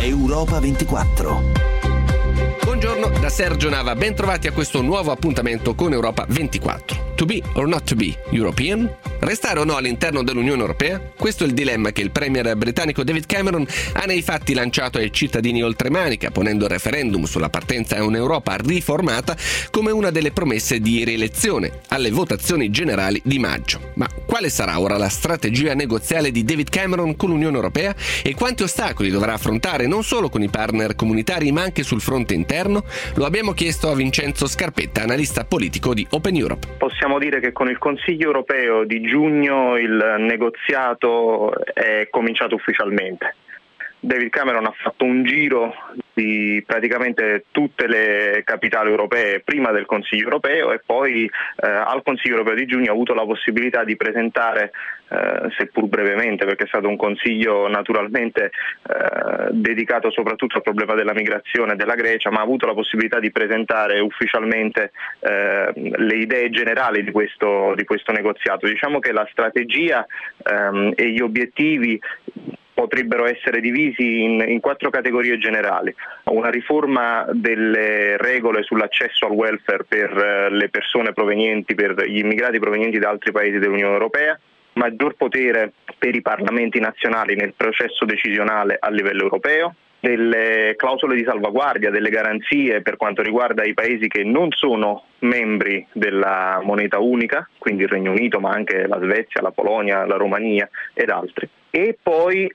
Europa 24. Buongiorno da Sergio Nava, ben trovati a questo nuovo appuntamento con Europa 24. To be or not to be European? Restare o no all'interno dell'Unione Europea? Questo è il dilemma che il premier britannico David Cameron ha nei fatti lanciato ai cittadini oltremanica, ponendo il referendum sulla partenza a un'Europa riformata come una delle promesse di rielezione alle votazioni generali di maggio. Ma quale sarà ora la strategia negoziale di David Cameron con l'Unione Europea e quanti ostacoli dovrà affrontare non solo con i partner comunitari ma anche sul fronte interno? Lo abbiamo chiesto a Vincenzo Scarpetta, analista politico di Open Europe. Possiamo dire che con il Consiglio europeo di giugno il negoziato è cominciato ufficialmente. David Cameron ha fatto un giro di praticamente tutte le capitali europee prima del Consiglio europeo e poi al Consiglio europeo di giugno ha avuto la possibilità di presentare, seppur brevemente, perché è stato un consiglio naturalmente dedicato soprattutto al problema della migrazione della Grecia, ma ha avuto la possibilità di presentare ufficialmente le idee generali di questo negoziato. Diciamo che la strategia e gli obiettivi potrebbero essere divisi in 4 categorie generali. Una riforma delle regole sull'accesso al welfare per le persone provenienti, per gli immigrati provenienti da altri paesi dell'Unione Europea, maggior potere per i parlamenti nazionali nel processo decisionale a livello europeo, delle clausole di salvaguardia, delle garanzie per quanto riguarda i paesi che non sono membri della moneta unica, quindi il Regno Unito, ma anche la Svezia, la Polonia, la Romania ed altri. E poi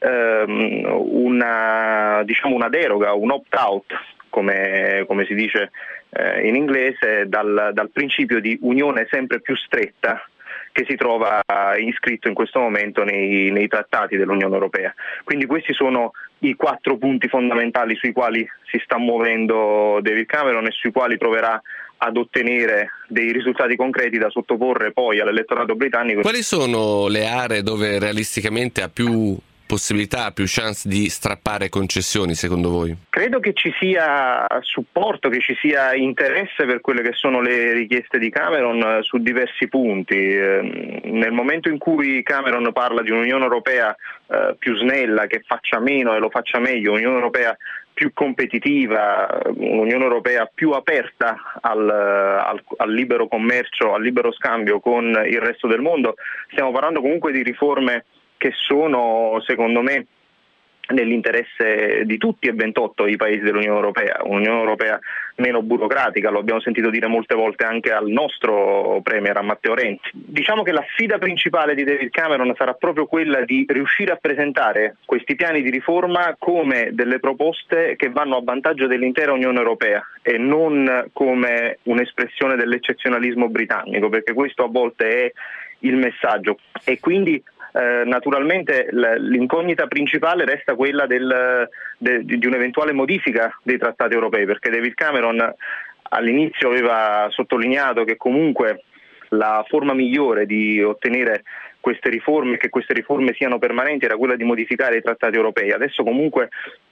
una deroga, un opt-out, come si dice in inglese, dal principio di unione sempre più stretta che si trova iscritto in questo momento nei trattati dell'Unione Europea. Quindi questi sono i 4 punti fondamentali sui quali si sta muovendo David Cameron e sui quali proverà ad ottenere dei risultati concreti da sottoporre poi all'elettorato britannico. Quali sono le aree dove realisticamente ha più possibilità, più chance di strappare concessioni secondo voi? Credo che ci sia supporto, che ci sia interesse per quelle che sono le richieste di Cameron su diversi punti. Nel momento in cui Cameron parla di un'Unione Europea più snella, che faccia meno e lo faccia meglio, un'Unione Europea più competitiva, un'Unione Europea più aperta al libero commercio, al libero scambio con il resto del mondo, stiamo parlando comunque di riforme che sono, secondo me, nell'interesse di tutti e 28 i paesi dell'Unione Europea, un'Unione Europea meno burocratica, lo abbiamo sentito dire molte volte anche al nostro premier, a Matteo Renzi. Diciamo che la sfida principale di David Cameron sarà proprio quella di riuscire a presentare questi piani di riforma come delle proposte che vanno a vantaggio dell'intera Unione Europea e non come un'espressione dell'eccezionalismo britannico, perché questo a volte è il messaggio. E quindi naturalmente l'incognita principale resta quella di un'eventuale modifica dei trattati europei, perché David Cameron all'inizio aveva sottolineato che comunque la forma migliore di ottenere queste riforme, che queste riforme siano permanenti, era quella di modificare i trattati europei. Adesso comunque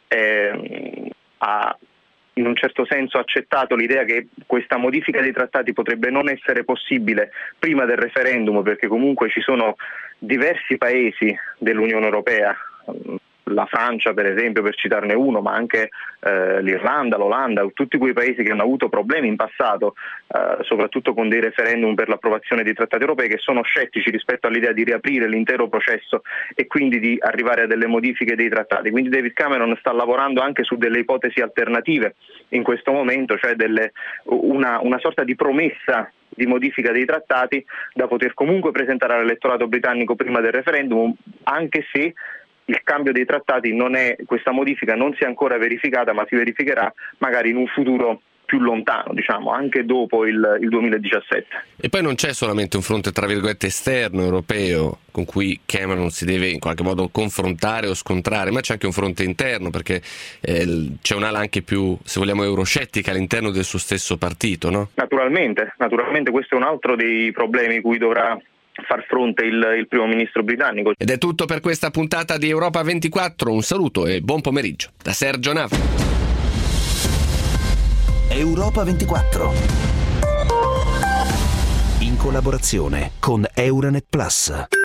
ha in un certo senso accettato l'idea che questa modifica dei trattati potrebbe non essere possibile prima del referendum, perché comunque ci sono diversi paesi dell'Unione Europea, la Francia per esempio, per citarne uno, ma anche l'Irlanda, l'Olanda, tutti quei paesi che hanno avuto problemi in passato, soprattutto con dei referendum per l'approvazione dei trattati europei, che sono scettici rispetto all'idea di riaprire l'intero processo e quindi di arrivare a delle modifiche dei trattati. Quindi David Cameron sta lavorando anche su delle ipotesi alternative in questo momento, cioè una sorta di promessa di modifica dei trattati da poter comunque presentare all'elettorato britannico prima del referendum, anche se il cambio dei trattati questa modifica non si è ancora verificata, ma si verificherà magari in un futuro più lontano, diciamo, anche dopo il 2017. E poi non c'è solamente un fronte, tra virgolette, esterno europeo con cui Cameron si deve in qualche modo confrontare o scontrare, ma c'è anche un fronte interno, perché c'è un'ala anche più, se vogliamo, euroscettica all'interno del suo stesso partito, no? Naturalmente, questo è un altro dei problemi cui dovrà far fronte il primo ministro britannico. Ed è tutto per questa puntata di Europa 24. Un saluto e buon pomeriggio da Sergio Nava. Europa 24, in collaborazione con Euronet Plus.